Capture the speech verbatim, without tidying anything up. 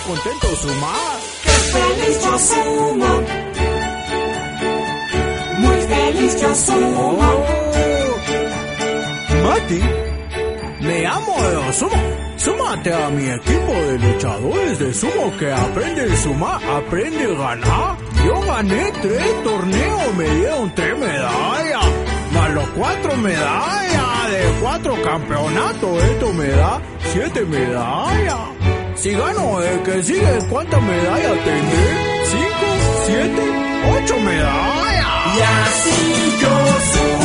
contento sumar. ¡Qué feliz yo sumo! Muy feliz yo sumo. Oh. Mati, me amo de sumo. Súmate a mi equipo de luchadores de sumo que aprende a sumar, aprende a ganar. Yo gané tres torneos, me dieron tres medallas, más los cuatro medallas de cuatro campeonatos. Esto me da siete medallas. Si gano el que sigue, ¿cuántas medallas tendré? ¿Cinco? ¿Siete? ¿Ocho medallas? Y así yo sumo.